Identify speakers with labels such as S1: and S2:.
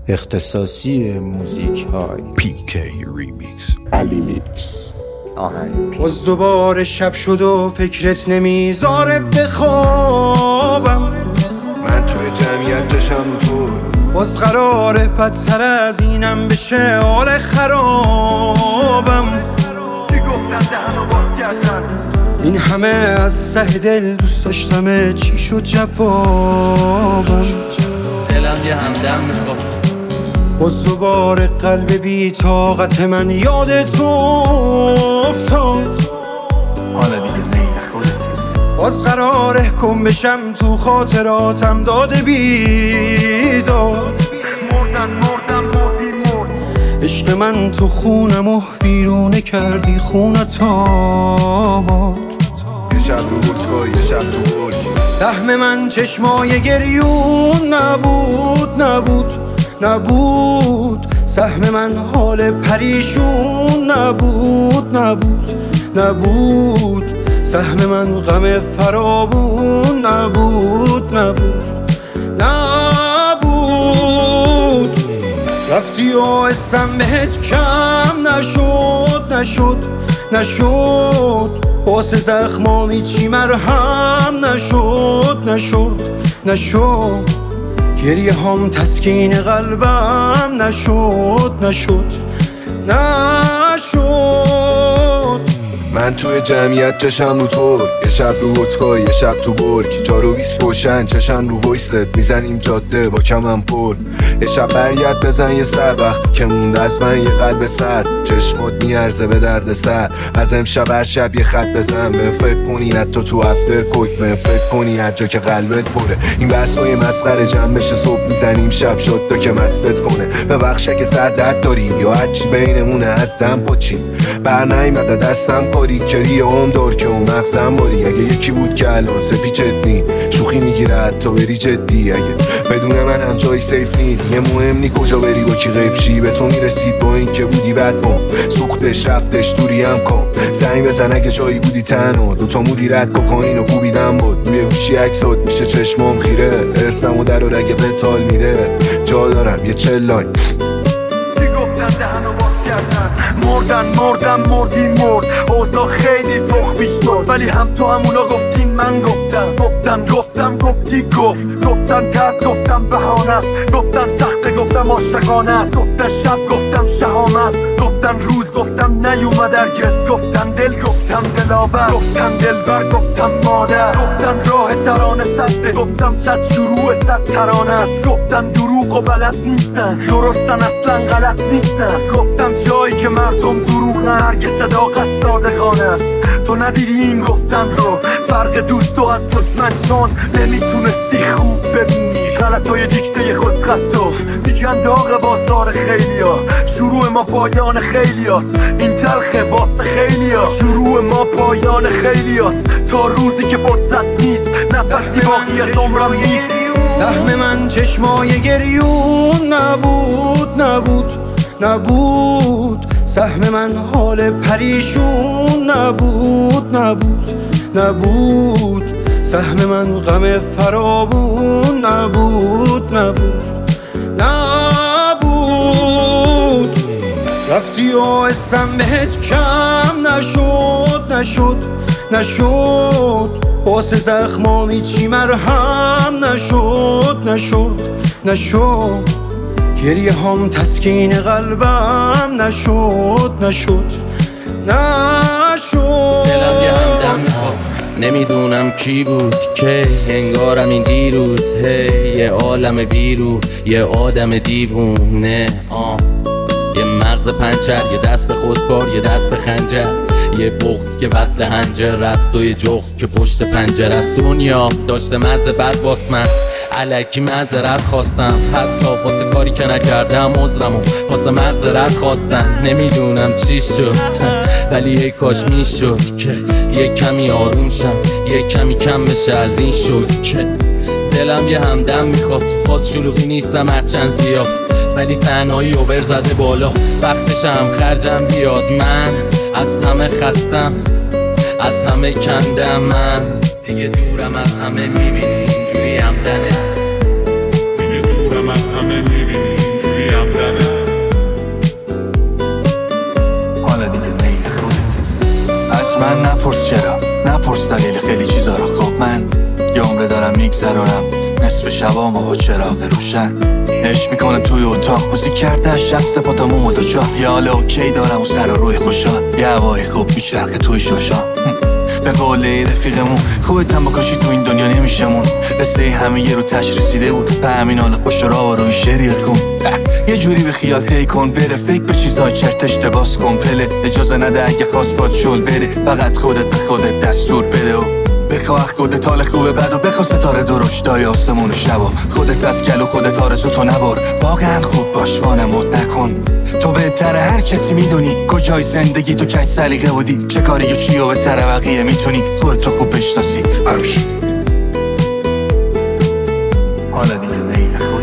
S1: اختصاصی موزیک های
S2: PK ریمیکس
S3: علی میکس
S1: آهنگ.
S4: باز دوباره شب شد و فکرت نمیذاره بخوابم.
S5: من توی جمعیت داشتم تو
S4: باز قراره بدتر از اینم بشه حال خرابم. این همه از ته دل دوست داشتم، چی شد جوابم؟
S6: دلم یه همدم میخواد.
S4: باز دوباره قلب بی طاقت من یادت افتاد.
S6: حالا دیگه زین خودت.
S4: باز قراره گم بشم تو خاطراتم داده بیداد. عشق من تو خونم و ویرونه کردی خونت آباد.
S5: یه شب رو بودگاه یه شب تو برگی.
S4: سهم من چشمای گریون نبود. سهم من حال پریشون نبود. سهم من غم فراوون نبود. رفتی و اسم بهت کم نشد. واسه زخمامی چی مرهم نشد. گریه هم تسکین قلبم نشد.
S5: من توی جمعیت چشم رو تو، یه شب رو بودگاه یه شب تو برگ. 4 و 20 روشن چشم رو ویست، میزنیم جاده با کمم پر. یه شب برگرد بزن یه سر، وقتی که مونده از من یه قلب سر. چشمات میارزه به درد سر، از امشب هر شب یه خط بزن. به فکر کنی حتی تو افتر کوک، به فکر کنی هر جا که قلبت پره. این بحثای مسخره جمع بشه صبح میزنیم شب شد تا که مست کنه. به بخشه که سر درد داری یا هرچی بینمونه از دم پچین. بر نیمده دستم کاری کری هم دار که اون مغزم باری. اگه یکی بود که الان سپیچت نی شوخی میگیره حتی بری جدی. اگه بدون من هم جای سیف نی دیگه مهم نی کجا بری با کی غیب شی. به تو میرسید با این که بودی بد بام سوختش رفتش دوری هم کام. زنگ بزن اگه جایی بودی تنها، دوتا مودی رد کوکائین و کوبیدم بود. روی گوشی عکسات میشه چشمام خیره. ارسم و در و رگه بتال میده. جا دارم یه 40 لاین
S7: مردیم اوضاع خیلی تخمی شد. ولی هم تو همونا گفتین من گفتم گفتن ترس گفتم بهانه است. گفتن سخته گفتم عاشقانه است. گفتن شب گفتم شهامت. گفتن روز گفتم نیومد هرگز. گفتن دل گفتم دلاور. گفتن دلبر گفتم مادر. گفتن راه ترانه سده. گفتم 100 شروع 100 ترانه است. گفتن دروغ و بلد نیستن، درستن اصلا غلط نیستن. گفتم جایی که مردم دروغن هرگز صداقت صادقانه است. تو ندیدی این گفتن رو، فرق دوست و از دشمن، چون نمیتونستی خوب ببینی غلطای دیکته خوشخطو. میگن داغ بازار خیلیا، شروع ما پایان خیلیاست. این تلخه واسه خیلیا، شروع ما پایان خیلیاست. تا روزی که فرصت نیست نفسی باقی از عمرم نیست.
S4: سهم من چشمای گریون نبود. سهم من حال پریشون نبود. سهم من غم فراوون نبود. رفتی و اسم بهت کم نشد. واسه زخمامی چی مرهم نشد. گریه هم تسکین قلبم نشد.
S6: دلم یه همدم میخواد. نمیدونم کی بود که انگارم این دیروز. یه عالم بیرو، یه آدم دیوونه. یه مغز پنچر، یه دست به خودکار، یه دست به خنجر. یه بغض که وصل هنجر است و یه جغد که پشت پنجر است. دنیا داشته مزه بد باس من الکی معذرت خواستم. حتی واسه کاری که نکردم عذرمو واسه معذرت خواستم. نمیدونم چی شد ولی یه کاش میشد که یه کمی آروم شم، یه کمی کم بشه از این شد که دلم یه همدم میخواد. تو فاز شلوغی نیستم هرچند زیاد، ولی تنهایی اوور زده بالا. وقتشم خرجم بیاد. من از همه خستم، از همه کندم. من دیگه دورم از همه میبینی اینجوری همدنه. دیگه دورم از همه میبینی اینجوری
S3: دلیل خیلی چیزا رو. خب من یه عمره دارم میگذرونم نصف شبامو با چراغ روشن، عشق میکنم توی اتاق موزیک کرده شست پاتمومو دو چار، یه حال اوکی دارم و سر و روی خوشحال، یه هوای خوب میچرخه توی شوشان. به قول رفیقمون خودت هم بکشی تو این دنیا نمیشمون، قصه همه یه رو تش رسیده بود، به همین حال خوش را روی شعری بخون. یه جوری به خیال تی کن بره، فکر به چیزای چرت اشتباس کن پله، اجازه نده اگه خواست باد شل بره، فقط خودت به خودت دستور بده و بخواه خودت حال خوبه بد و بخوا ستاره درشتای آسمون و شبا، خودت از گلو خودت آرزو تو نبار، واقعا خوب باش وانمود نکن، تو بهتره هر کسی میدونی کجای زندگی تو کج سلیقه بودی، چه کاری و چی و بهتره بقیه میتونی خودت تو خوب بشناسی.
S5: عروشت
S3: حالا دیگه میل خود